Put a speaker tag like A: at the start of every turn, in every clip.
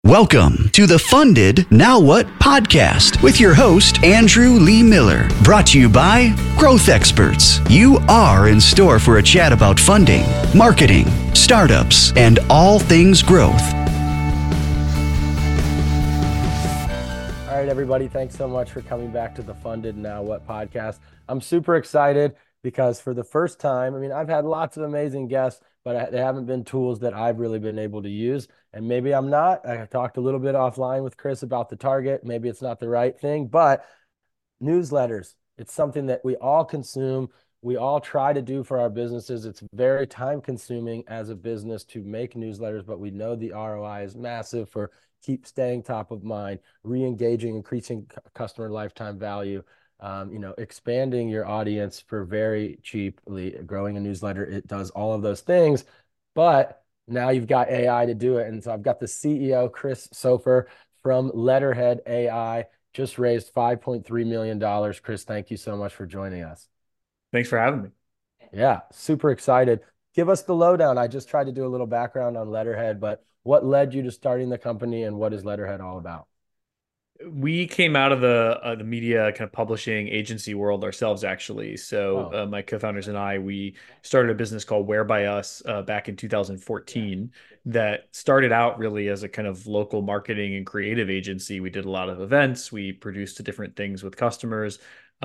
A: Welcome to the Funded Now What podcast with your host, Andrew Lee Miller. Brought to you by Growth Experts. You are in store for a chat about funding, marketing, startups, and all things growth.
B: All right, everybody, thanks so much for coming back to the Funded Now What podcast. I'm super excited because for the first time, I've had lots of amazing guests, but they haven't been tools that I've really been able to use. And maybe I'm not. I talked a little bit offline with Chris about the target. Maybe it's not the right thing, but newsletters, it's something that we all consume. We all try to do for our businesses. It's very time consuming as a business to make newsletters, but we know the ROI is massive for keep staying top of mind, re-engaging, increasing customer lifetime value, expanding your audience for very cheaply, growing a newsletter. It does all of those things, but now you've got AI to do it. And so I've got the CEO, Chris Soffer from Letterhead AI, just raised $5.3 million. Chris, thank you so much for joining us.
C: Thanks for having me.
B: Yeah, super excited. Give us the lowdown. I just tried to do a little background on Letterhead, but what led you to starting the company and what is Letterhead all about?
C: We came out of the media kind of publishing agency world ourselves, actually. So my co-founders and I, we started a business called Where by Us back in 2014 that started out really as a kind of local marketing and creative agency. We did a lot of events. We produced different things with customers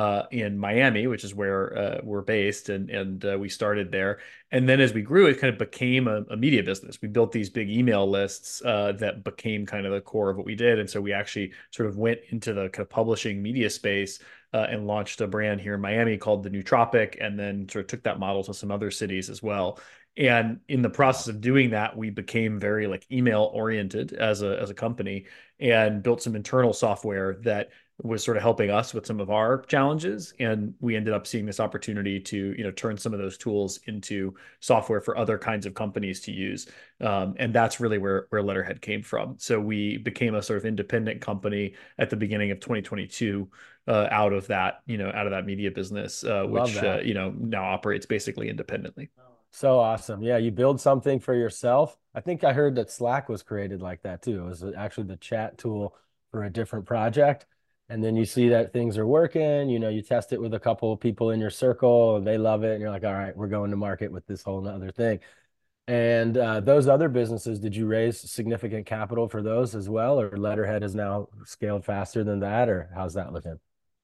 C: in Miami, which is where we're based, and we started there. And then as we grew, it kind of became a media business. We built these big email lists that became kind of the core of what we did. And so we actually sort of went into the kind of publishing media space and launched a brand here in Miami called The Nootropic, and then sort of took that model to some other cities as well. And in the process of doing that, we became very like email oriented as a company and built some internal software that was sort of helping us with some of our challenges. And we ended up seeing this opportunity to, turn some of those tools into software for other kinds of companies to use. And that's really where Letterhead came from. So we became a sort of independent company at the beginning of 2022 out of that media business, which, now operates basically independently.
B: So awesome. Yeah, you build something for yourself. I think I heard that Slack was created like that too. It was actually the chat tool for a different project. And then you see that things are working, you test it with a couple of people in your circle and they love it. And you're like, all right, we're going to market with this whole other thing. And those other businesses, did you raise significant capital for those as well? Or Letterhead has now scaled faster than that? Or how's that looking?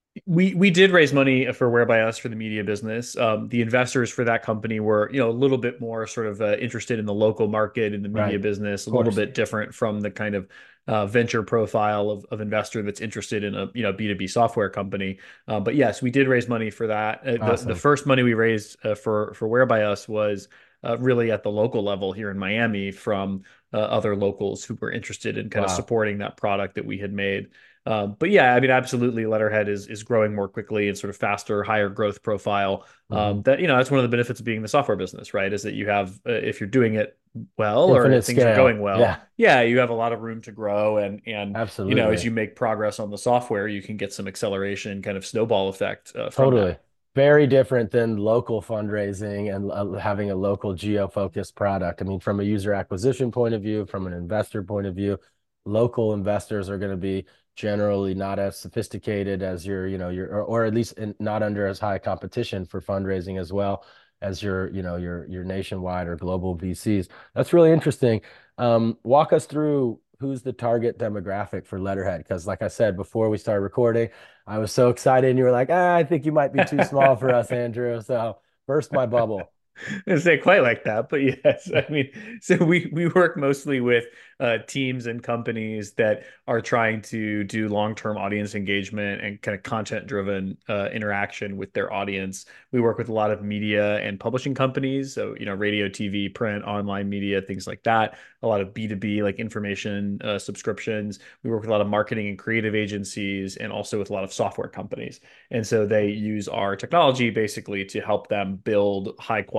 C: We did raise money for Where by Us for the media business. The investors for that company were, a little bit more sort of interested in the local market in the media business, a little bit different from the kind of venture profile of investor that's interested in a B2B software company. But yes, we did raise money for that.
B: Awesome.
C: The first money we raised for Where by Us was really at the local level here in Miami from other locals who were interested in kind of supporting that product that we had made. But yeah, absolutely, Letterhead is growing more quickly and sort of faster, higher growth profile. That's one of the benefits of being in the software business, right? Is that you have, if you're doing it well,
B: infinite
C: or if things are going well,
B: yeah,
C: you have a lot of room to grow. And
B: absolutely,
C: as you make progress on the software, you can get some acceleration, kind of snowball effect.
B: Totally.
C: That.
B: Very different than local fundraising and having a local geo-focused product. From a user acquisition point of view, from an investor point of view, local investors are going to be generally not as sophisticated as or at least not under as high competition for fundraising as well as your nationwide or global VCs. That's really interesting. Walk us through who's the target demographic for Letterhead? Because like I said, before we started recording, I was so excited and you were like, I think you might be too small for us, Andrew. So burst my bubble.
C: I didn't say quite like that, but yes, so we work mostly with teams and companies that are trying to do long-term audience engagement and kind of content-driven interaction with their audience. We work with a lot of media and publishing companies, so radio, TV, print, online media, things like that. A lot of B2B, like information subscriptions. We work with a lot of marketing and creative agencies, and also with a lot of software companies. And so they use our technology basically to help them build high quality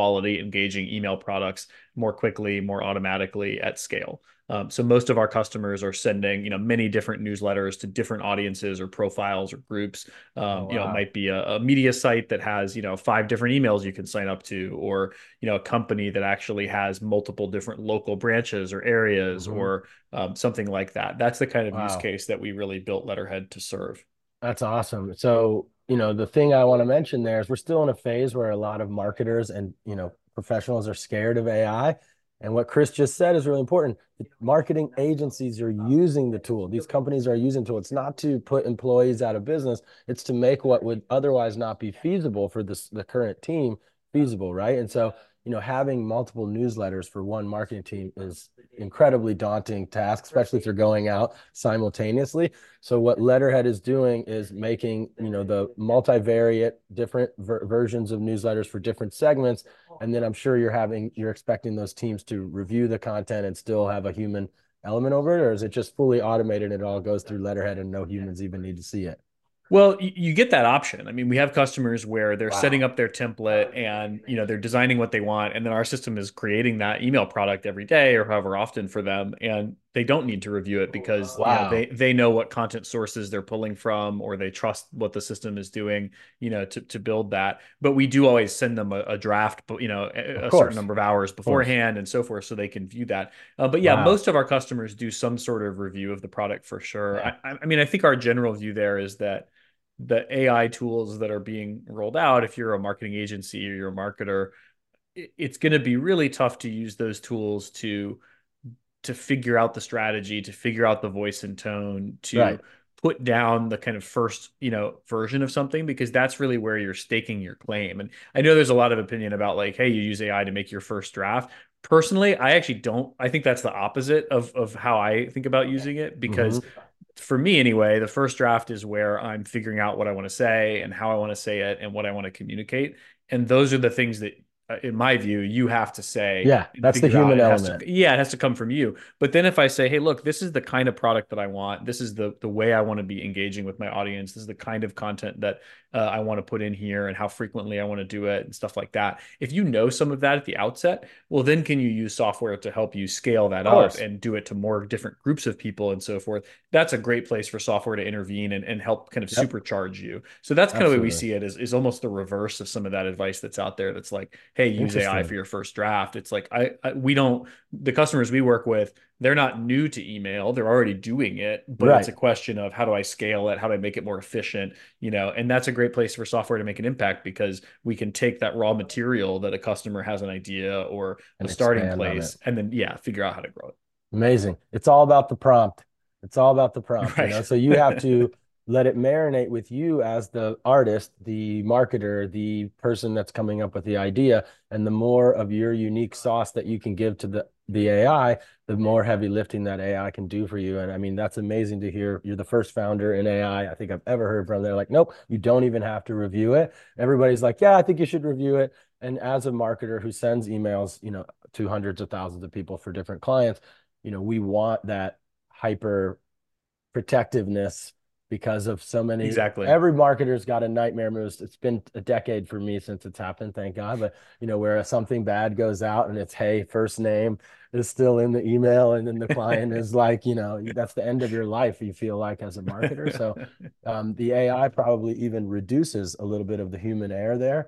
C: quality, engaging email products more quickly, more automatically at scale. So most of our customers are sending, many different newsletters to different audiences or profiles or groups. It might be a media site that has, 5 different emails you can sign up to, or, a company that actually has multiple different local branches or areas, or something like that. That's the kind of use case that we really built Letterhead to serve.
B: That's awesome. So, the thing I want to mention there is we're still in a phase where a lot of marketers and, professionals are scared of AI. And what Chris just said is really important. Marketing agencies are using the tool. These companies are using the tool. It's not to put employees out of business. It's to make what would otherwise not be feasible for the current team feasible, right? And so, having multiple newsletters for one marketing team is incredibly daunting task, especially if they're going out simultaneously. So what Letterhead is doing is making, the multivariate different versions of newsletters for different segments. And then I'm sure you're expecting those teams to review the content and still have a human element over it, or is it just fully automated and it all goes through Letterhead and no humans even need to see it?
C: Well, you get that option. I mean, we have customers where they're setting up their template and, they're designing what they want. And then our system is creating that email product every day or however often for them. And they don't need to review it because they know what content sources they're pulling from, or they trust what the system is doing, to build that. But we do always send them a draft, a certain number of hours beforehand and so forth, so they can view that. But most of our customers do some sort of review of the product for sure. Yeah. I mean, I think our general view there is that the AI tools that are being rolled out, if you're a marketing agency or you're a marketer, it's going to be really tough to use those tools to figure out the strategy, to figure out the voice and tone, to put down the kind of first, version of something, because that's really where you're staking your claim. And I know there's a lot of opinion about like, hey, you use AI to make your first draft. Personally, I actually don't. I think that's the opposite of how I think about using it, because for me anyway, the first draft is where I'm figuring out what I want to say and how I want to say it and what I want to communicate. And those are the things that, in my view, you have to say.
B: Yeah, that's the human element.
C: It has to come from you. But then if I say, hey, look, this is the kind of product that I want. This is the way I want to be engaging with my audience. This is the kind of content that I want to put in here and how frequently I want to do it and stuff like that. If you know some of that at the outset, well, then can you use software to help you scale that up and do it to more different groups of people and so forth? That's a great place for software to intervene and help kind of supercharge you. So that's kind of the way we see it, is almost the reverse of some of that advice that's out there. That's like, hey, use AI for your first draft. It's like, the customers we work with, they're not new to email. They're already doing it, but it's a question of how do I scale it? How do I make it more efficient? And that's a great place for software to make an impact, because we can take that raw material that a customer has an idea or a starting place and then, figure out how to grow it.
B: Amazing. It's all about the prompt. It's all about the prompt, So you have to let it marinate with you as the artist, the marketer, the person that's coming up with the idea. And the more of your unique sauce that you can give to the AI, the more heavy lifting that AI can do for you. And I mean, that's amazing to hear. You're the first founder in AI I think I've ever heard from. They're like, nope, you don't even have to review it. Everybody's like, yeah, I think you should review it. And as a marketer who sends emails, to hundreds of thousands of people for different clients, we want that hyper protectiveness because of so many.
C: Exactly.
B: Every marketer's got a nightmare moves. It's been a decade for me since it's happened, thank God. But where something bad goes out and it's, hey, first name is still in the email, and then the client is like, that's the end of your life, you feel like, as a marketer. So the AI probably even reduces a little bit of the human error there,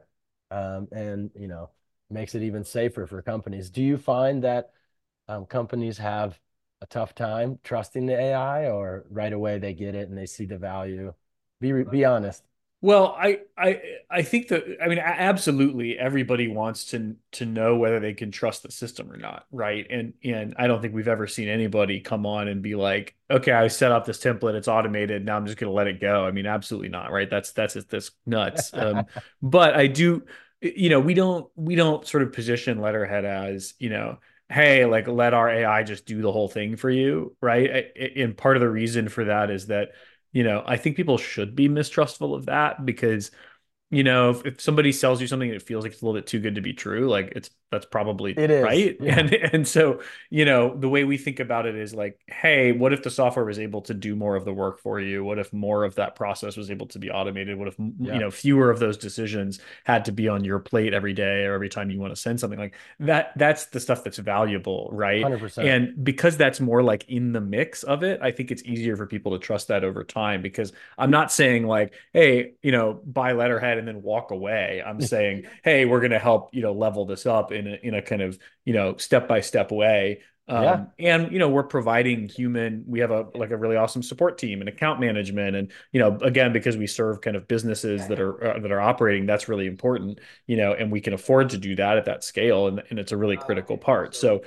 B: and makes it even safer for companies. Do you find that companies have a tough time trusting the AI, or right away they get it and they see the value? Be honest.
C: Well, I think that, I mean, absolutely everybody wants to know whether they can trust the system or not, right? And I don't think we've ever seen anybody come on and be like, okay, I set up this template, it's automated, now I'm just going to let it go. I mean, absolutely not, right? That's nuts. But I do, we don't sort of position Letterhead as, hey, like, let our AI just do the whole thing for you, right? And part of the reason for that is that, I think people should be mistrustful of that, because, if somebody sells you something that feels like it's a little bit too good to be true, like, it's that's probably
B: It is.
C: right.
B: Yeah.
C: And so, the way we think about it is like, hey, what if the software was able to do more of the work for you? What if more of that process was able to be automated? What if,
B: Yeah.
C: fewer of those decisions had to be on your plate every day or every time you want to send something like that? That's the stuff that's valuable, right?
B: 100%.
C: And because that's more like in the mix of it, I think it's easier for people to trust that over time, because I'm not saying like, hey, buy letterhead and then walk away. I'm saying, hey, we're going to help, level this up in a kind of, step by step way.
B: Yeah.
C: And we're providing we have a really awesome support team and account management. And, again, because we serve kind of businesses that are operating, that's really important, and we can afford to do that at that scale. And it's a really critical part. So,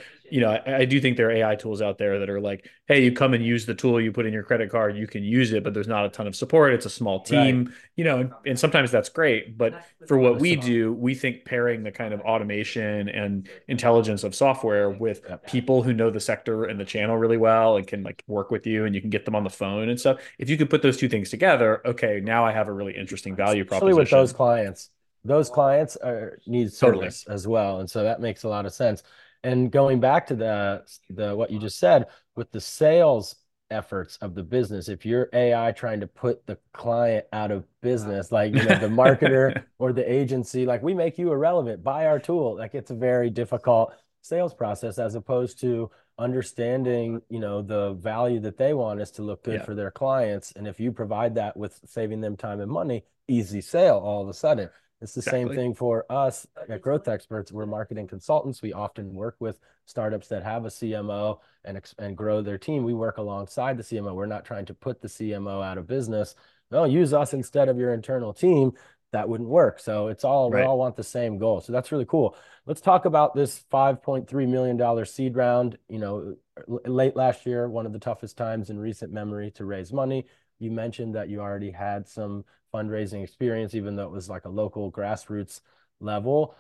C: I do think there are AI tools out there that are like, hey, you come and use the tool you put in your credit card, you can use it, but there's not a ton of support. It's a small
B: Right.
C: team, and sometimes that's great. But for what
B: There's
C: we
B: some,
C: do, we think pairing the kind of automation and intelligence of software with
B: yep.
C: people who know the sector and the channel really well and can like work with you, and you can get them on the phone and stuff. If you could put those two things together, okay, now I have a really interesting value
B: Especially with
C: proposition.
B: those clients need
C: Totally.
B: service as well. And so that makes a lot of sense. And going back to the what you just said with the sales efforts of the business, if you're AI trying to put the client out of business, like, the marketer or the agency, like, we make you irrelevant, buy our tool. Like, it's a very difficult sales process as opposed to understanding, the value that they want is to look good
C: Yeah,
B: for their clients. And if you provide that with saving them time and money, easy sale all of a sudden. It's the same
C: exactly.
B: thing for us at Growth Experts. We're marketing consultants. We often work with startups that have a CMO and grow their team. We work alongside the CMO. We're not trying to put the CMO out of business. No, use us instead of your internal team. That wouldn't work. So we
C: Right.
B: all want the same goal. So that's really cool. Let's talk about this $5.3 million seed round. Late last year, one of the toughest times in recent memory to raise money. You mentioned that you already had some fundraising experience, even though it was like a local grassroots level.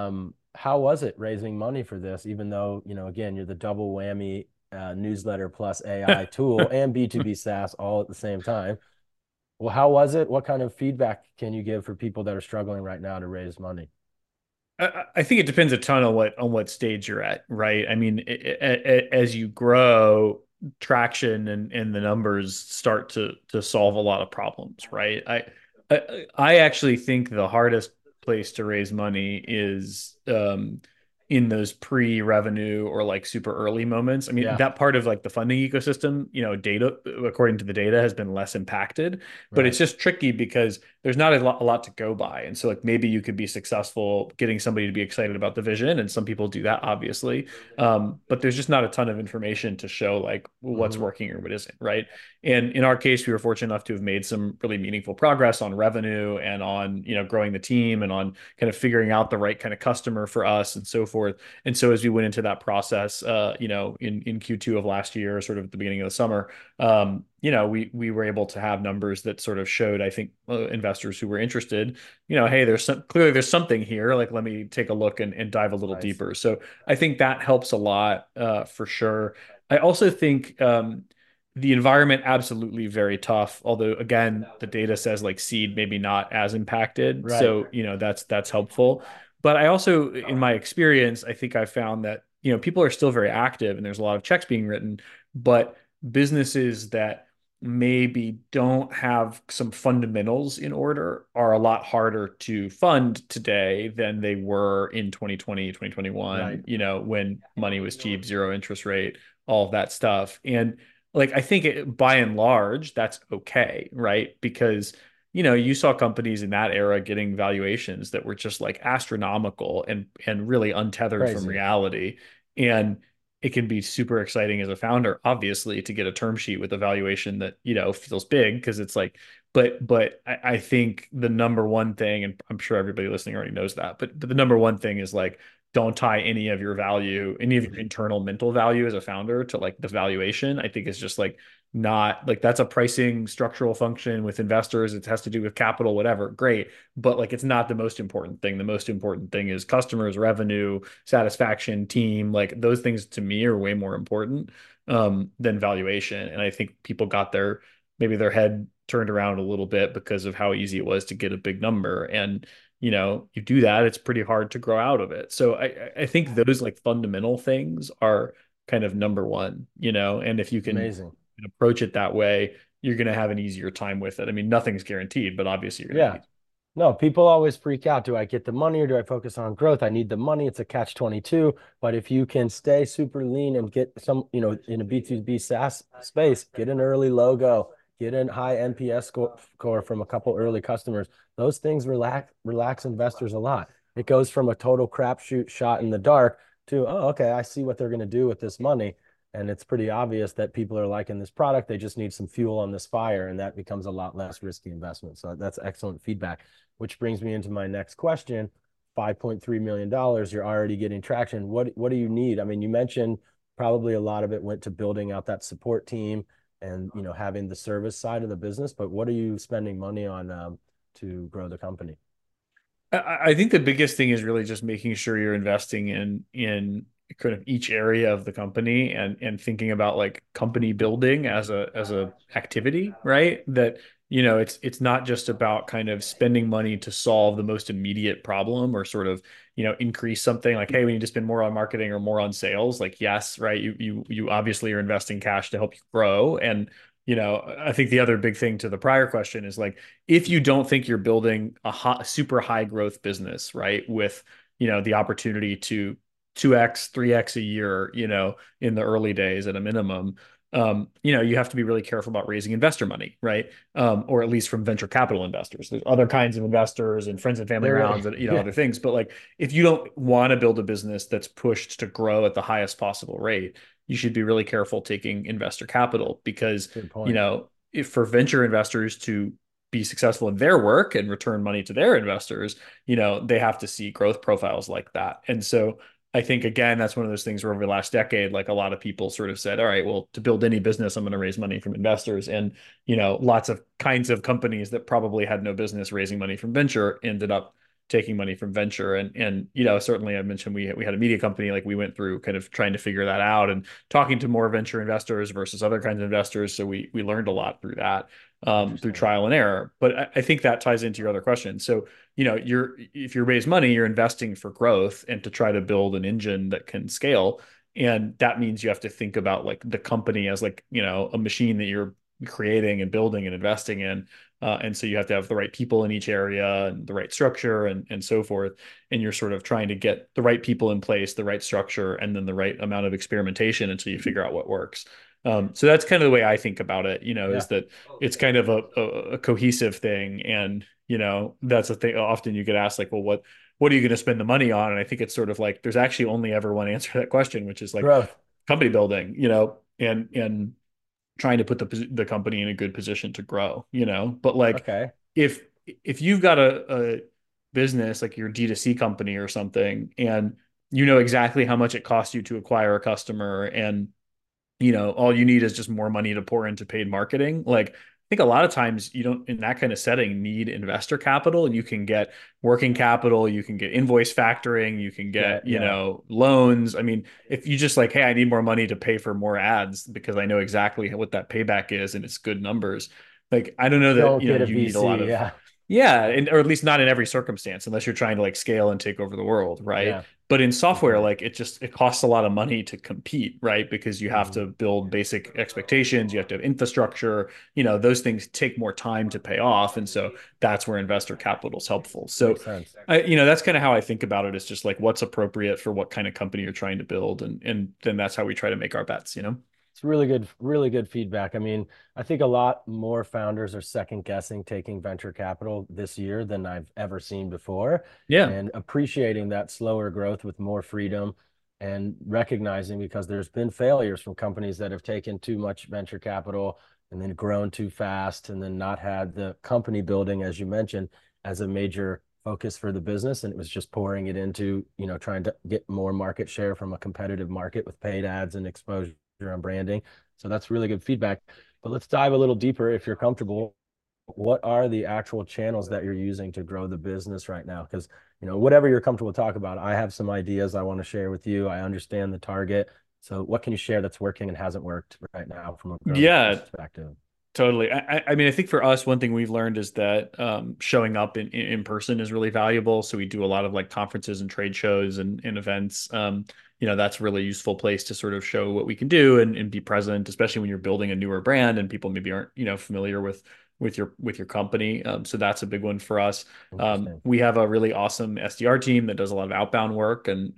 B: How was it raising money for this, even though, again, you're the double whammy newsletter plus AI tool and B2B SaaS all at the same time? Well, how was it? What kind of feedback can you give for people that are struggling right now to raise money?
C: I think it depends a ton on what stage you're at, right? I mean, as you grow, traction and the numbers start to solve a lot of problems, right? I actually think the hardest place to raise money is in those pre-revenue or like super early moments. I mean,
B: Yeah,
C: that part of like the funding ecosystem, data, according to the data, has been less impacted, but it's
B: right.
C: just tricky because there's not a lot to go by. And so like maybe you could be successful getting somebody to be excited about the vision, and some people do that, obviously. But there's just not a ton of information to show like what's
B: Hmm.
C: working or what isn't, right? And in our case, we were fortunate enough to have made some really meaningful progress on revenue and on, growing the team and on kind of figuring out the right kind of customer for us and so forth. And so as we went into that process, in Q2 of last year, sort of at the beginning of the summer, we were able to have numbers that sort of showed, I think, investors who were interested, hey, clearly there's something here. Like, let me take a look and dive a little
B: Nice.
C: deeper. So I think that helps a lot, for sure. I also think, the environment absolutely very tough. Although again, the data says like seed maybe not as impacted,
B: Right.
C: so that's helpful. But I also, in my experience, I think I found that people are still very active and there's a lot of checks being written, but businesses that maybe don't have some fundamentals in order are a lot harder to fund today than they were in 2020,
B: Right.
C: 2021, when money was cheap, zero interest rate, all of that stuff. And like, I think by and large, that's okay, right? Because you saw companies in that era getting valuations that were just like astronomical and really untethered from
B: Crazy.
C: reality. And it can be super exciting as a founder, obviously, to get a term sheet with a valuation that, feels big, because it's like, but I think the number one thing, and I'm sure everybody listening already knows that, but the number one thing is like, don't tie any of your value, any of your internal mental value as a founder to like the valuation. I think it's just like, not like, that's a pricing structural function with investors. It has to do with capital, whatever. Great. But like, it's not the most important thing. The most important thing is customers, revenue, satisfaction, team. Like, those things to me are way more important, than valuation. And I think people got maybe their head turned around a little bit because of how easy it was to get a big number. And you do that, it's pretty hard to grow out of it. So I think those like fundamental things are kind of number one, and if you can
B: Amazing.
C: approach it that way, you're going to have an easier time with it. I mean, nothing's guaranteed, but obviously you're going to
B: Yeah. No, people always freak out. Do I get the money or do I focus on growth? I need the money. It's a catch 22. But if you can stay super lean and get some, in a B2B SaaS space, get an early logo, get a high NPS score from a couple early customers, those things relax investors a lot. It goes from a total crapshoot shot in the dark to, oh, okay, I see what they're going to do with this money. And it's pretty obvious that people are liking this product. They just need some fuel on this fire, and that becomes a lot less risky investment. So that's excellent feedback, which brings me into my next question. $5.3 million, you're already getting traction. What do you need? I mean, you mentioned probably a lot of it went to building out that support team and having the service side of the business, but what are you spending money on to grow the company?
C: I think the biggest thing is really just making sure you're investing in kind of each area of the company and thinking about like company building as a activity, right? That it's not just about kind of spending money to solve the most immediate problem or sort of increase something like, hey, we need to spend more on marketing or more on sales. Like, yes, right, you obviously are investing cash to help you grow. And I think the other big thing to the prior question is like, if you don't think you're building a super high growth business, right, with the opportunity to 2x, 3x a year, in the early days at a minimum, you have to be really careful about raising investor money, right? Or at least from venture capital investors. There's other kinds of investors and friends and family rounds and
B: Yeah.
C: other things. But like, if you don't want to build a business that's pushed to grow at the highest possible rate, you should be really careful taking investor capital because,
B: Good point.
C: if for venture investors to be successful in their work and return money to their investors, they have to see growth profiles like that. And so I think, again, that's one of those things where over the last decade, like a lot of people sort of said, all right, well, to build any business, I'm going to raise money from investors. And, lots of kinds of companies that probably had no business raising money from venture ended up taking money from venture. And certainly I mentioned we had a media company, like we went through kind of trying to figure that out and talking to more venture investors versus other kinds of investors. So we learned a lot through that, through trial and error. But I think that ties into your other question. So, if you raise money, you're investing for growth and to try to build an engine that can scale. And that means you have to think about like the company as like, a machine that you're creating and building and investing in. And so you have to have the right people in each area and the right structure and so forth. And you're sort of trying to get the right people in place, the right structure, and then the right amount of experimentation until you figure out what works. So that's kind of the way I think about it,
B: Yeah.
C: is that it's kind of a cohesive thing. And, that's a thing. Often you get asked like, well, what are you going to spend the money on? And I think it's sort of like, there's actually only ever one answer to that question, which is like
B: Growth.
C: company building, and trying to put the company in a good position to grow, but like
B: Okay.
C: if you've got a business like your D2C company or something, and exactly how much it costs you to acquire a customer, and all you need is just more money to pour into paid marketing. Like, I think a lot of times you don't, in that kind of setting, need investor capital, and you can get working capital, you can get invoice factoring, you can get,
B: Yeah.
C: loans. I mean, if you just like, hey, I need more money to pay for more ads because I know exactly what that payback is and it's good numbers. Like, I don't know that,
B: Don't get a
C: you need a lot
B: VC.
C: of,
B: Yeah.
C: yeah, or at least not in every circumstance, unless you're trying to like scale and take over the world, right?
B: Yeah.
C: But in
B: Good
C: software,
B: point.
C: like it costs a lot of money to compete, right? Because you have
B: Mhm.
C: to build basic expectations, you have to have infrastructure, those things take more time to pay off. And so that's where investor capital is helpful. So
B: Makes sense.
C: that's kind of how I think about it. It's just like what's appropriate for what kind of company you're trying to build. And then that's how we try to make our bets.
B: It's really good feedback. I mean, I think a lot more founders are second guessing taking venture capital this year than I've ever seen before,
C: Yeah.
B: and appreciating that slower growth with more freedom and recognizing because there's been failures from companies that have taken too much venture capital and then grown too fast and then not had the company building, as you mentioned, as a major focus for the business. And it was just pouring it into, trying to get more market share from a competitive market with paid ads and exposure on branding. So that's really good feedback. But let's dive a little deeper if you're comfortable. What are the actual channels that you're using to grow the business right now? Because, whatever you're comfortable to talk about, I have some ideas I want to share with you. I understand the target. So what can you share that's working and hasn't worked right now from a growth
C: Yeah.
B: perspective?
C: Totally. I mean, I think for us, one thing we've learned is that showing up in person is really valuable. So we do a lot of like conferences and trade shows and events. That's a really useful place to sort of show what we can do and be present, especially when you're building a newer brand and people maybe aren't, familiar with your company. So that's a big one for us. We have a really awesome SDR team that does a lot of outbound work and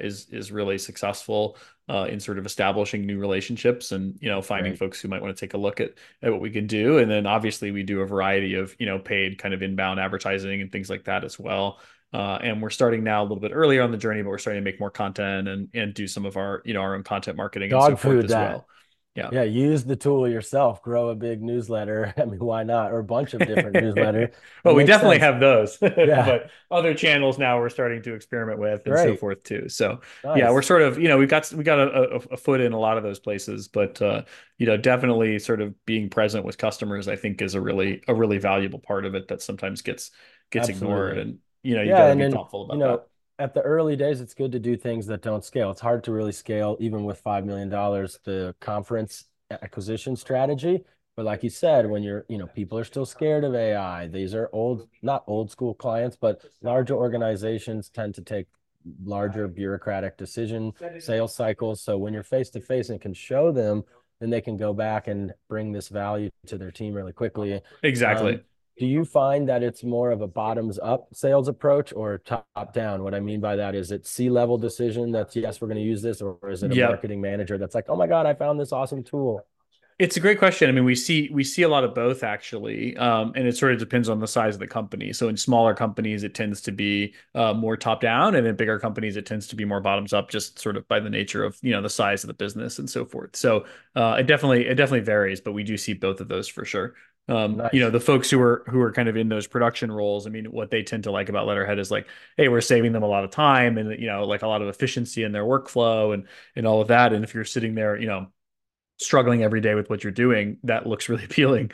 C: is really successful in sort of establishing new relationships and finding folks who might want to take a look at what we can do. And then obviously we do a variety of paid kind of inbound advertising and things like that as well. And we're starting now a little bit earlier on the journey, but we're starting to make more content and do some of our our own content marketing and so forth as well.
B: Yeah, use the tool yourself, grow a big newsletter. I mean, why not? Or a bunch of different newsletters.
C: Well, we definitely have those,
B: Yeah.
C: but other channels now we're starting to experiment with and so forth too. So yeah,
B: Nice.
C: we're sort of, we got a foot in a lot of those places, but definitely sort of being present with customers, I think is a really valuable part of it that sometimes gets ignored. And you got to be thoughtful about that.
B: At the early days, it's good to do things that don't scale. It's hard to really scale, even with $5 million, the conference acquisition strategy. But like you said, when people are still scared of AI, these are not old school clients, but larger organizations tend to take larger bureaucratic sales cycles. So when you're face to face and can show them, then they can go back and bring this value to their team really quickly.
C: Exactly.
B: Do you find that it's more of a bottoms up sales approach or top down? What I mean by that is it C-level decision that's yes, we're going to use this, or is it a marketing manager that's like, oh my God, I found this awesome tool?
C: It's a great question. I mean, we see a lot of both actually, and it sort of depends on the size of the company. So in smaller companies, it tends to be more top down, and in bigger companies, it tends to be more bottoms up, just sort of by the nature of the size of the business and so forth. So it definitely varies, but we do see both of those for sure.
B: Nice.
C: The folks who are kind of in those production roles, I mean, what they tend to like about Letterhead is like, hey, we're saving them a lot of time and like a lot of efficiency in their workflow and all of that. And if you're sitting there, struggling every day with what you're doing, that looks really appealing.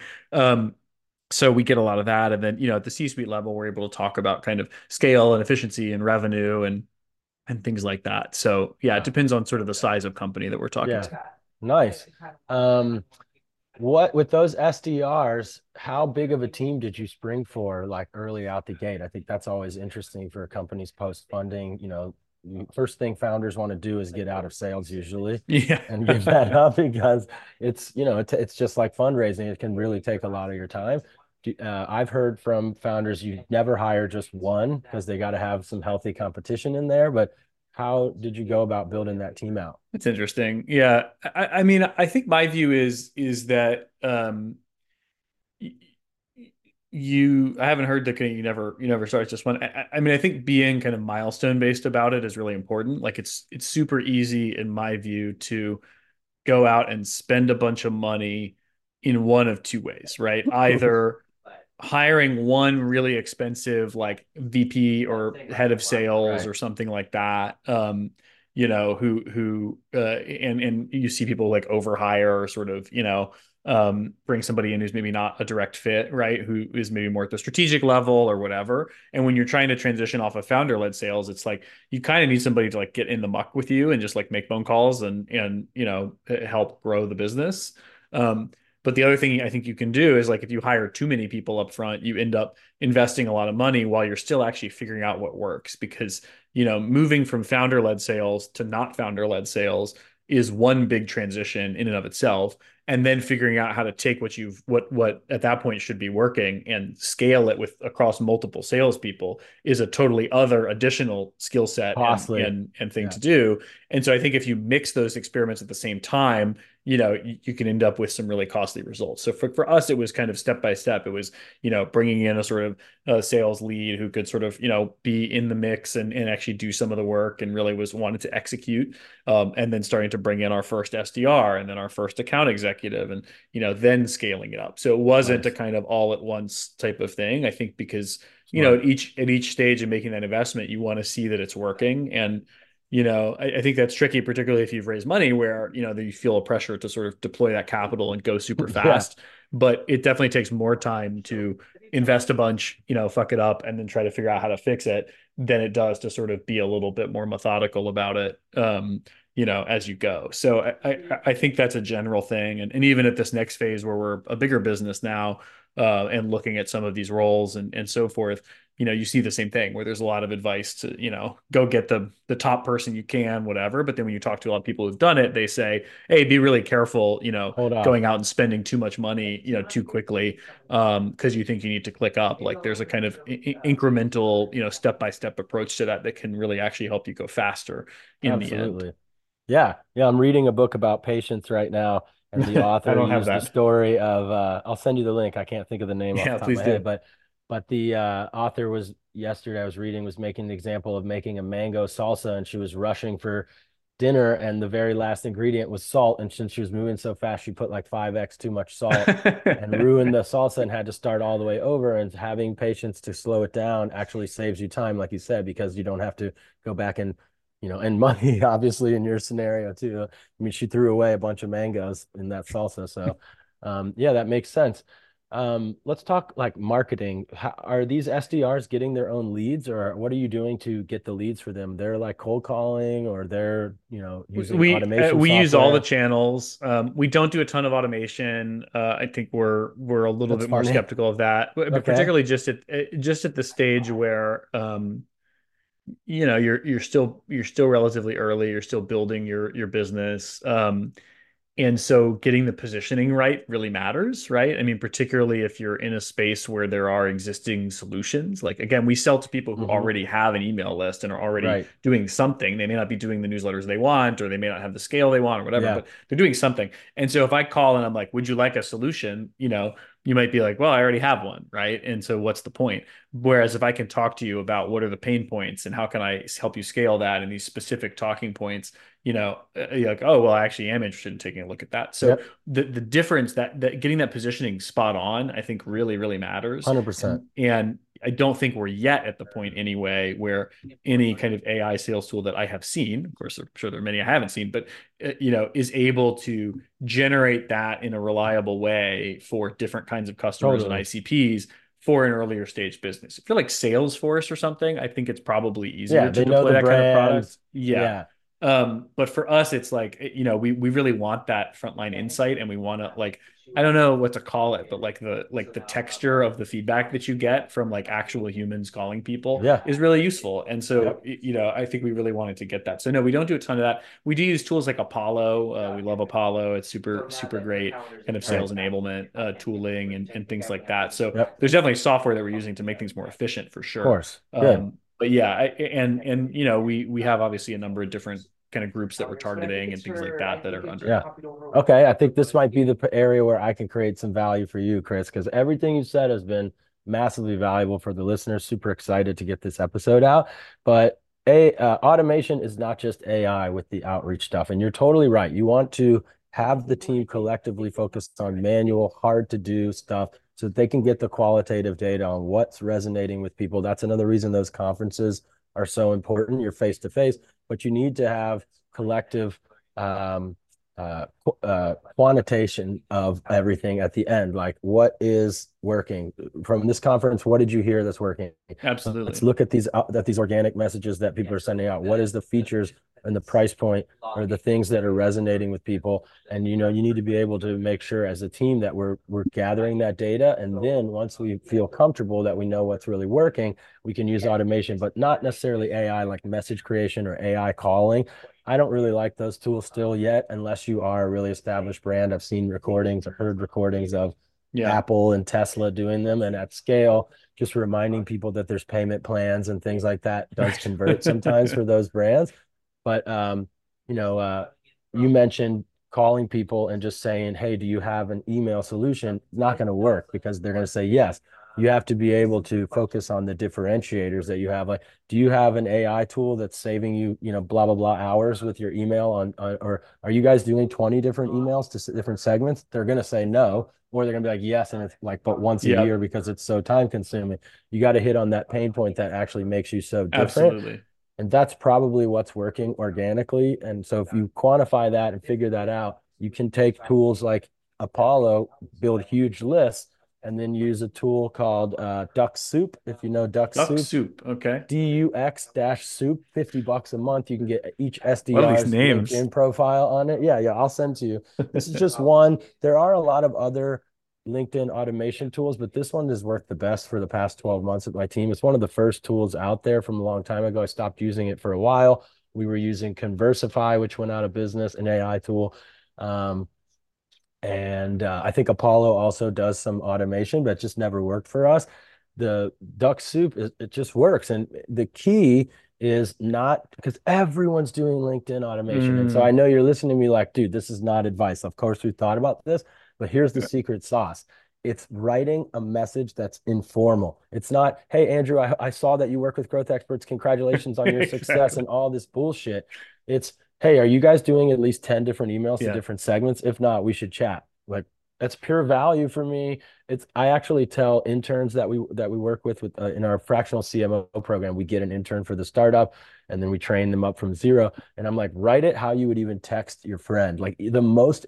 C: So we get a lot of that. And then, at the C-suite level, we're able to talk about kind of scale and efficiency and revenue and things like that. So yeah, it depends on sort of the size of company that we're talking to.
B: Nice. What with those SDRs, how big of a team did you spring for like early out the gate? I think that's always interesting for companies post funding. First thing founders want to do is get out of sales usually, and give that up because it's just like fundraising. It can really take a lot of your time. I've heard from founders you never hire just one because they got to have some healthy competition in there. But how did you go about building that team out?
C: It's interesting. Yeah. I mean, I think my view is that I haven't heard that you never start just one. I mean, I think being kind of milestone based about it is really important. Like it's super easy in my view to go out and spend a bunch of money in one of two ways, right? Either hiring one really expensive like VP or head of sales or something like that, and you see people like overhire or sort of, bring somebody in who's maybe not a direct fit, right? Who is maybe more at the strategic level or whatever. And when you're trying to transition off of founder-led sales, it's like you kind of need somebody to like get in the muck with you and just like make phone calls and help grow the business. But the other thing I think you can do is like if you hire too many people up front, you end up investing a lot of money while you're still actually figuring out what works because moving from founder-led sales to not founder-led sales is one big transition in and of itself. And then figuring out how to take what at that point should be working and scale it across multiple salespeople is a totally other additional skill set and thing to do. And so I think if you mix those experiments at the same time, you can end up with some really costly results. So for us, it was kind of step by step. It was, bringing in a sort of sales lead who could sort of, be in the mix and actually do some of the work and really wanted to execute. And then starting to bring in our first SDR and then our first account executive and, then scaling it up. So it wasn't a kind of all at once type of thing. I think because, at each stage of making that investment, you want to see that it's working. And, I think that's tricky, particularly if you've raised money where, that you feel a pressure to sort of deploy that capital and go super fast. But it definitely takes more time to invest a bunch, fuck it up and then try to figure out how to fix it than it does to sort of be a little bit more methodical about it. as you go. So I think that's a general thing. And even at this next phase where we're a bigger business now, and looking at some of these roles and so forth, you see the same thing where there's a lot of advice to, go get the top person you can, whatever. But then when you talk to a lot of people who've done it, they say, hey, be really careful,
B: Hold on.
C: going out and spending too much money, too quickly, because you think you need to click up. Like there's a kind of incremental, step-by-step approach to that can really actually help you go faster in the end.
B: Yeah. Yeah. I'm reading a book about patience right now. And the
C: I
B: author
C: don't have
B: used the
C: that.
B: story of, I'll send you the link. I can't think of the name off
C: Yeah,
B: the top of
C: please
B: my head,
C: do.
B: but the author was yesterday I was reading was making the example of making a mango salsa, and she was rushing for dinner, and the very last ingredient was salt. And since she was moving so fast, she put like 5x too much salt and ruined the salsa and had to start all the way over. And having patience to slow it down actually saves you time, like you said, because you don't have to go back and and money, obviously, in your scenario too. I mean, she threw away a bunch of mangoes in that salsa. So, yeah, that makes sense. Let's talk like marketing. Are these SDRs getting their own leads, or what are you doing to get the leads for them? They're like cold calling, or they're, using automation
C: We use all the
B: software.
C: channels. We don't do a ton of automation. I think we're a little
B: That's
C: bit more
B: funny.
C: skeptical of that, but
B: Okay.
C: particularly just at the stage where you're still relatively early. You're still building your business. And so getting the positioning right really matters, right? I mean, particularly if you're in a space where there are existing solutions. Like, again, we sell to people who
B: Hmm.
C: already have an email list and are already
B: Right.
C: doing something. They may not be doing the newsletters they want, or they may not have the scale they want, or whatever,
B: Yeah.
C: but they're doing something. And so if I call and I'm like, would you like a solution? You might be like, well, I already have one, right? And so what's the point? Whereas if I can talk to you about what are the pain points and how can I help you scale that and these specific talking points, you're like, oh, well, I actually am interested in taking a look at that. So
B: Yep.
C: the difference that getting that positioning spot on, I think really, really matters.
B: 100%.
C: And I don't think we're yet at the point anyway where any kind of AI sales tool that I have seen, of course, I'm sure there are many I haven't seen, but is able to generate that in a reliable way for different kinds of customers and
B: Totally.
C: ICPs for an earlier stage business. If you're like Salesforce or something, I think it's probably easier
B: Yeah.
C: to
B: They know
C: deploy
B: the
C: that kind of product.
B: brands.
C: Yeah.
B: Yeah.
C: But for us, it's like, we really want that frontline insight, and we want to, like, I don't know what to call it, but like the texture of the feedback that you get from like actual humans calling people
B: Yeah.
C: is really useful. And so,
B: Yep.
C: I think we really wanted to get that. So no, we don't do a ton of that. We do use tools like Apollo. We love Apollo. It's super, super great kind of
B: Right.
C: sales enablement tooling and things like that. So
B: Yep.
C: there's definitely software that we're using to make things more efficient for
B: Of
C: sure.
B: course. Good.
C: But yeah, and we have obviously a number of different kind of groups that we're targeting and things like that are under.
B: Yeah. Okay. I think this might be the area where I can create some value for you, Chris, because everything you said has been massively valuable for the listeners. Super excited to get this episode out. But automation is not just AI with the outreach stuff. And you're totally right. You want to have the team collectively focused on manual, hard to do stuff so that they can get the qualitative data on what's resonating with people. That's another reason those conferences are so important. You're face to face, but you need to have collective um, quantitation of everything at the end. Like, what is working from this conference? What did you hear that's working? Let's
C: Absolutely.
B: look at these organic messages that people are sending out. What is the features and the price point, or the things that are resonating with people? And you need to be able to make sure as a team that we're gathering that data. And then once we feel comfortable that we know what's really working, we can use automation, but not necessarily AI like message creation or AI calling. I don't really like those tools still yet, unless you are a really established brand. I've seen recordings or heard recordings of
C: Yeah.
B: Apple and Tesla doing them, and at scale, just reminding people that there's payment plans and things like that does
C: Right.
B: convert sometimes for those brands. But you know, you mentioned calling people and just saying, "Hey, do you have an email solution?" Not going to work because they're going to say yes. You have to be able to focus on the differentiators that you have. Like, do you have an AI tool that's saving you, blah blah blah hours with your email or are you guys doing 20 different emails to different segments? They're going to say no, or they're going to be like yes, and it's like but once a
C: Yep.
B: year because it's so time consuming. You got to hit on that pain point that actually makes you so different.
C: Absolutely.
B: And that's probably what's working organically. And so if you quantify that and figure that out, you can take tools like Apollo, build huge lists, and then use a tool called Duck Soup. If you know Duck
C: Duck
B: Soup,
C: Soup. Okay.
B: DUX-Soup, $50 a month. You can get each
C: What are these
B: SDR's
C: names?
B: LinkedIn profile on it. Yeah, I'll send to you. This is just one. There are a lot of other LinkedIn automation tools, but this one has worked the best for the past 12 months with my team. It's one of the first tools out there from a long time ago. I stopped using it for a while. We were using Conversify, which went out of business, an AI tool. And I think Apollo also does some automation, but it just never worked for us. The Duck Soup, it just works. And the key is not because everyone's doing LinkedIn automation. And so I know you're listening to me like, dude, this is not advice. Of course, we thought about this, but here's the secret sauce. It's writing a message that's informal. It's not, hey, Andrew, I saw that you work with growth experts. Congratulations on your success and all this bullshit. It's, hey, are you guys doing at least 10 different emails to different segments? If not, we should chat. Like, that's pure value for me. I actually tell interns that we work with in our fractional CMO program, we get an intern for the startup and then we train them up from zero. And I'm like, write it how you would even text your friend. Like the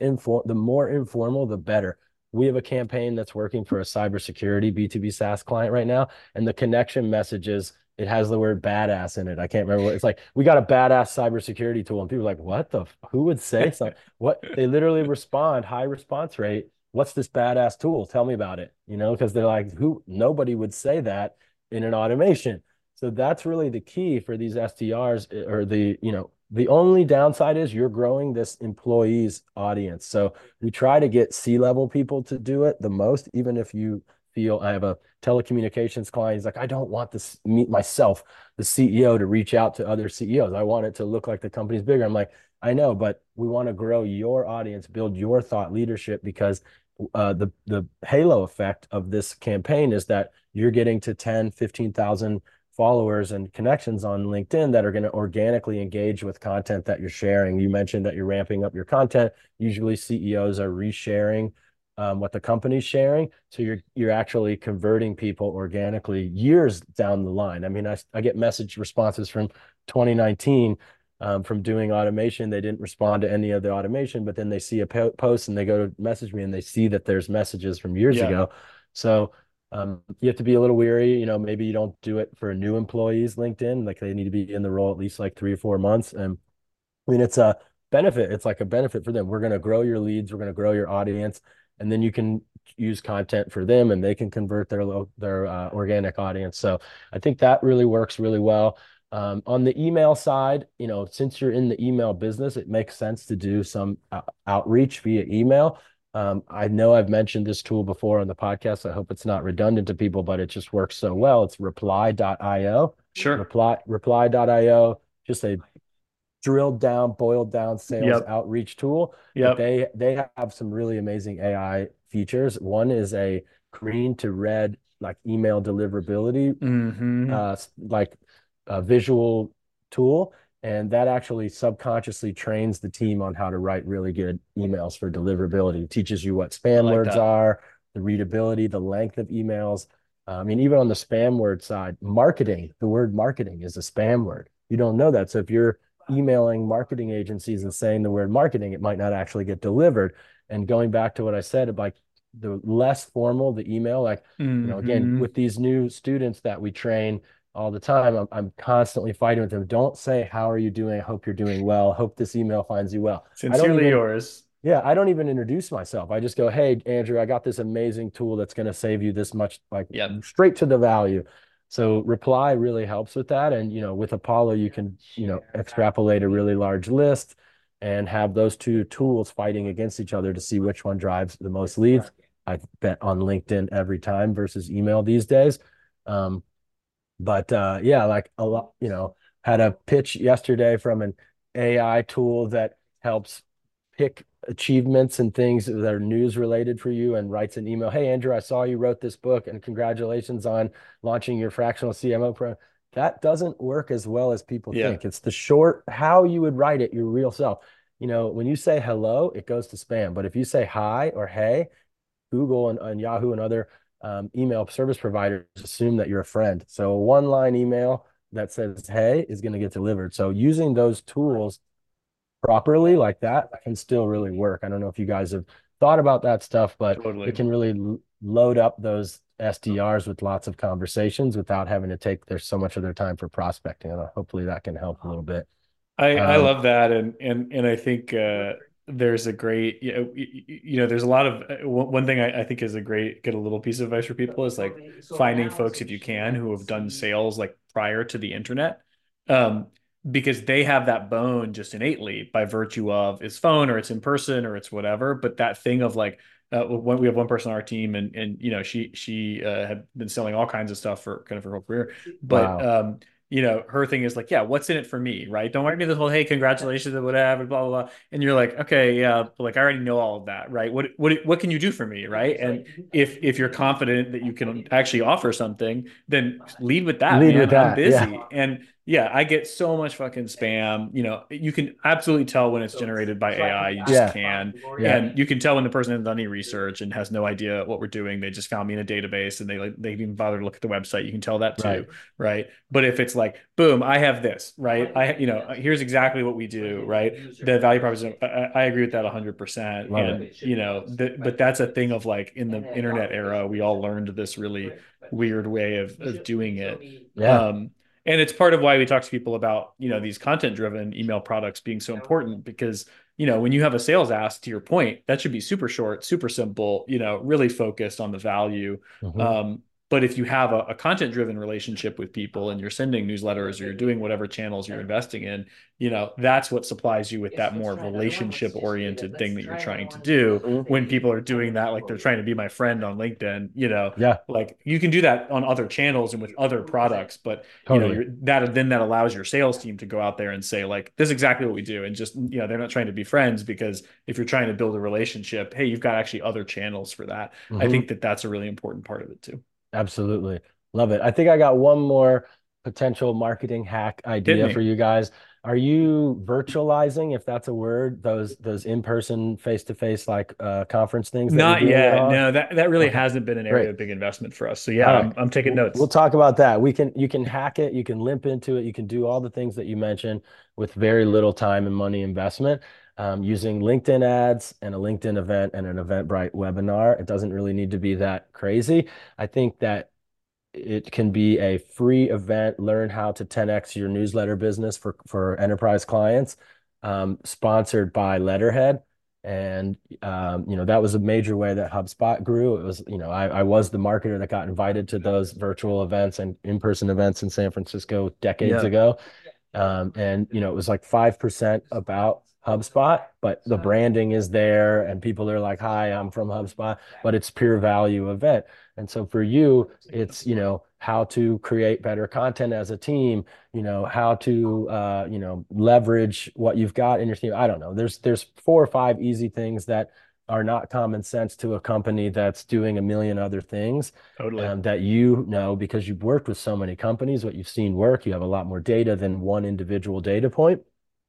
B: more informal, the better. We have a campaign that's working for a cybersecurity B2B SaaS client right now, and the connection messages, it has the word badass in it. I can't remember what it's like. We got a badass cybersecurity tool, and people are like, what who would say something? What they literally respond, high response rate. What's this badass tool? Tell me about it. Because they're like, nobody would say that in an automation. So that's really the key for these SDRs or the only downside is you're growing this employees audience. So we try to get C-level people to do it the most, even if you feel I have a telecommunications client. He's like, I don't want to meet myself, the CEO, to reach out to other CEOs. I want it to look like the company's bigger. I'm like, I know, but we want to grow your audience, build your thought leadership because the halo effect of this campaign is that you're getting to 10, 15,000 followers and connections on LinkedIn that are going to organically engage with content that you're sharing. You mentioned that you're ramping up your content. Usually CEOs are resharing what the company's sharing. So you're actually converting people organically years down the line. I mean, I get message responses from 2019 from doing automation. They didn't respond to any of the automation, but then they see a post and they go to message me and they see that there's messages from years ago. So you have to be a little weary. Maybe you don't do it for new employees LinkedIn, like they need to be in the role at least like 3 or 4 months. And I mean, it's a benefit. It's like a benefit for them. We're going to grow your leads. We're going to grow your audience, and then you can use content for them and they can convert their organic audience. So I think that really works really well. On the email side, since you're in the email business, it makes sense to do some outreach via email. I know I've mentioned this tool before on the podcast. I hope it's not redundant to people, but it just works so well. It's reply.io.
C: Sure.
B: Reply.io, just a drilled down, boiled down sales outreach tool. But they have some really amazing AI features. One is a green to red, like email deliverability, like a visual tool. And that actually subconsciously trains the team on how to write really good emails for deliverability. It teaches you what spam words are, the readability, the length of emails. I mean, even on the spam word side, marketing, the word marketing is a spam word. You don't know that. So if you're emailing marketing agencies and saying the word marketing, it might not actually get delivered. And going back to what I said, like the less formal the email, like, again, with these new students that we train all the time, I'm constantly fighting with them. Don't say, how are you doing? I hope you're doing well. Hope this email finds you well.
C: Sincerely yours.
B: Yeah, I don't even introduce myself. I just go, hey, Andrew, I got this amazing tool that's going to save you this much, like straight to the value. So reply really helps with that. And, with Apollo, you can, extrapolate a really large list and have those two tools fighting against each other to see which one drives the most leads. I bet on LinkedIn every time versus email these days. But like a lot, had a pitch yesterday from an AI tool that helps pick achievements and things that are news related for you and writes an email. Hey, Andrew, I saw you wrote this book and congratulations on launching your fractional CMO program. That doesn't work as well as people think. It's the short, how you would write it, your real self. When you say hello, it goes to spam. But if you say hi or hey, Google and Yahoo and other email service providers assume that you're a friend. So a one-line email that says, hey, is going to get delivered. So using those tools properly like that can still really work. I don't know if you guys have thought about that stuff, but it can really load up those SDRs with lots of conversations without having to take their so much of their time for prospecting. And hopefully that can help a little bit.
C: I love that, and I think there's a great there's a lot of one thing I think is a great get a little piece of advice for people is like finding folks if you can who have done sales like prior to the internet, um, because they have that bone just innately by virtue of it's phone or it's in person or it's whatever. But that thing of like we have one person on our team and she had been selling all kinds of stuff for kind of her whole career, but
B: Wow.
C: her thing is like, yeah, what's in it for me, right? Don't worry me this whole, hey, congratulations or whatever, blah, blah, blah. And you're like, okay, yeah, but like I already know all of that, right? What can you do for me, right? And if you're confident that you can actually offer something, then lead with that,
B: Lead with
C: man. I'm
B: that. Yeah.
C: busy. And yeah, I get so much fucking spam. You can absolutely tell when it's generated by AI. You just
B: Yeah.
C: can.
B: Yeah.
C: And you can tell when the person hasn't done any research and has no idea what we're doing. They just found me in a database and they didn't even bother to look at the website. You can tell that too,
B: Right.
C: right? But if it's like, boom, I have this, right? Here's exactly what we do, right? The value proposition, I agree with that 100%.
B: Love
C: And,
B: it.
C: but that's a thing of like in the internet era, we all learned this really weird way of doing it.
B: Yeah.
C: And it's part of why we talk to people about, these content driven email products being so important because, when you have a sales ask to your point, that should be super short, super simple, really focused on the value.
B: Hmm.
C: But if you have a content driven relationship with people and you're sending newsletters or you're doing whatever channels you're investing in, that's what supplies you with that more relationship oriented thing that you're trying to do.
B: Hmm.
C: When people are doing that, like they're trying to be my friend on LinkedIn,
B: Yeah.
C: like you can do that on other channels and with other products, but
B: Totally.
C: that allows your sales team to go out there and say like, this is exactly what we do. And just, they're not trying to be friends because if you're trying to build a relationship, hey, you've got actually other channels for that. I
B: Hmm.
C: think that that's a really important part of it too.
B: Absolutely. Love it. I think I got one more potential marketing hack
C: Hit
B: idea for
C: me.
B: you guys. Are you virtualizing, if that's a word, those in-person, face-to-face like conference things that you're
C: Not
B: doing at
C: yet.
B: all?
C: No, that really
B: Okay.
C: hasn't been an area
B: Great.
C: of big investment for us. So
B: All
C: yeah,
B: right.
C: I'm taking
B: We'll
C: notes.
B: talk about that. You can hack it, you can limp into it, you can do all the things that you mentioned with very little time and money investment. Using LinkedIn ads and a LinkedIn event and an Eventbrite webinar. It doesn't really need to be that crazy. I think that it can be a free event. Learn how to 10x your newsletter business for enterprise clients, sponsored by Letterhead. And that was a major way that HubSpot grew. It was, I was the marketer that got invited to those virtual events and in-person events in San Francisco decades
C: Yeah,
B: ago. And it was like 5% about HubSpot, but the branding is there and people are like, hi, I'm from HubSpot, but it's pure value event. And so for you, it's, how to create better content as a team, how to, leverage what you've got in your team. I don't know. There's 4 or 5 easy things that are not common sense to a company that's doing a million other things,
C: totally.
B: that because you've worked with so many companies, what you've seen work, you have a lot more data than one individual data point.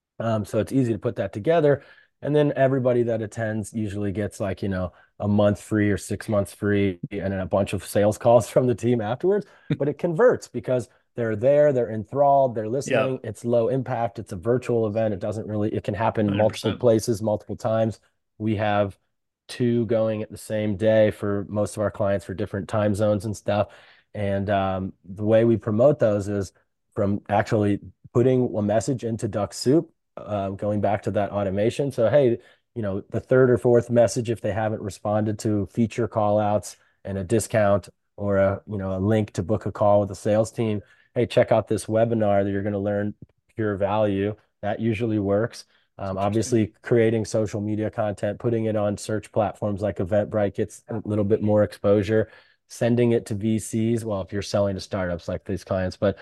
B: So it's easy to put that together. And then everybody that attends usually gets like, a month free or 6 months free and then a bunch of sales calls from the team afterwards. But it converts because they're there, they're enthralled, they're
C: Yeah,
B: listening. It's low impact. It's a virtual event. It can happen multiple
C: 100%.
B: places, multiple times. We have two going at the same day for most of our clients for different time zones and stuff. And the way we promote those is from actually putting a message into Duck Soup, going back to that automation. So, hey, the third or fourth message, if they haven't responded to feature call outs and a discount or a link to book a call with a sales team, hey, check out this webinar that you're going to learn pure value. That usually works.
C: It's interesting.
B: Obviously, creating social media content, putting it on search platforms like Eventbrite gets a little bit more exposure. Sending it to VCs, well, if you're selling to startups like these clients, but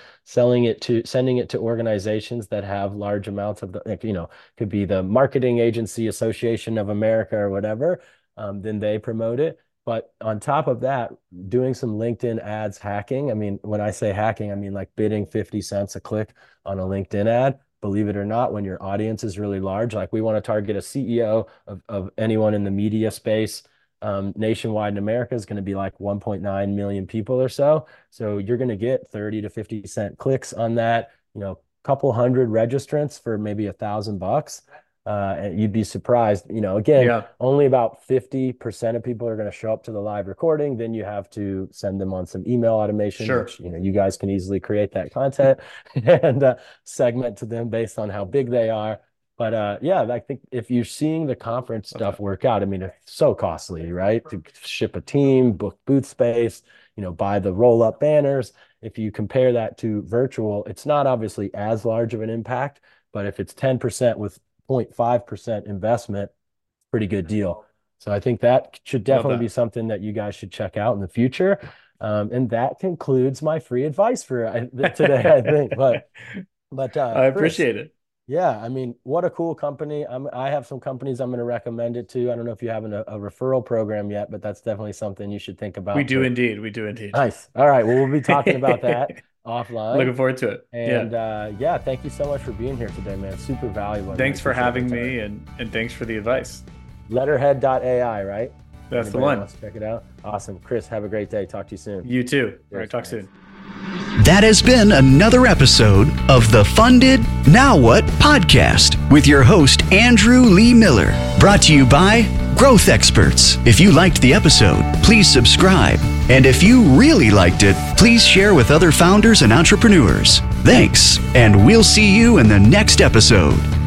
B: sending it to organizations that have large amounts of like, could be the Marketing Agency Association of America or whatever, then they promote it. But on top of that, doing some LinkedIn ads hacking. I mean, when I say hacking, I mean like bidding 50 cents a click on a LinkedIn ad. Believe it or not, when your audience is really large, like we want to target a CEO of anyone in the media space, nationwide in America is going to be like 1.9 million people or so. So you're going to get 30 to 50 cent clicks on that, couple hundred registrants for maybe $1,000. And you'd be surprised, again, only about 50% of people are going to show up to the live recording. Then you have to send them on some email automation, which, you guys can easily create that content and segment to them based on how big they are. But I think if you're seeing the conference stuff work out, I mean, it's so costly, right? To ship a team, book booth space, buy the roll-up banners. If you compare that to virtual, it's not obviously as large of an impact, but if it's 10% with 0.5% investment, pretty good deal. So I think that should definitely be something that you guys should check out in the future. And that concludes my free advice for today, I think. But
C: I appreciate it.
B: Yeah, I mean, what a cool company. I have some companies I'm going to recommend it to. I don't know if you have a referral program yet, but that's definitely something you should think about.
C: We do indeed.
B: Nice. All right. Well, we'll be talking about that offline.
C: Looking forward to it.
B: And thank you so much for being here today, man. Super valuable.
C: Thanks for having me, and thanks for the advice.
B: Letterhead.ai, right?
C: That's the one.
B: Wants to check it out. Awesome. Chris, have a great day. Talk to you soon.
C: You too. All right, talk soon.
A: That has been another episode of the Funded Now What podcast with your host, Andrew Lee Miller, brought to you by Growth Experts. If you liked the episode, please subscribe. And if you really liked it, please share with other founders and entrepreneurs. Thanks, and we'll see you in the next episode.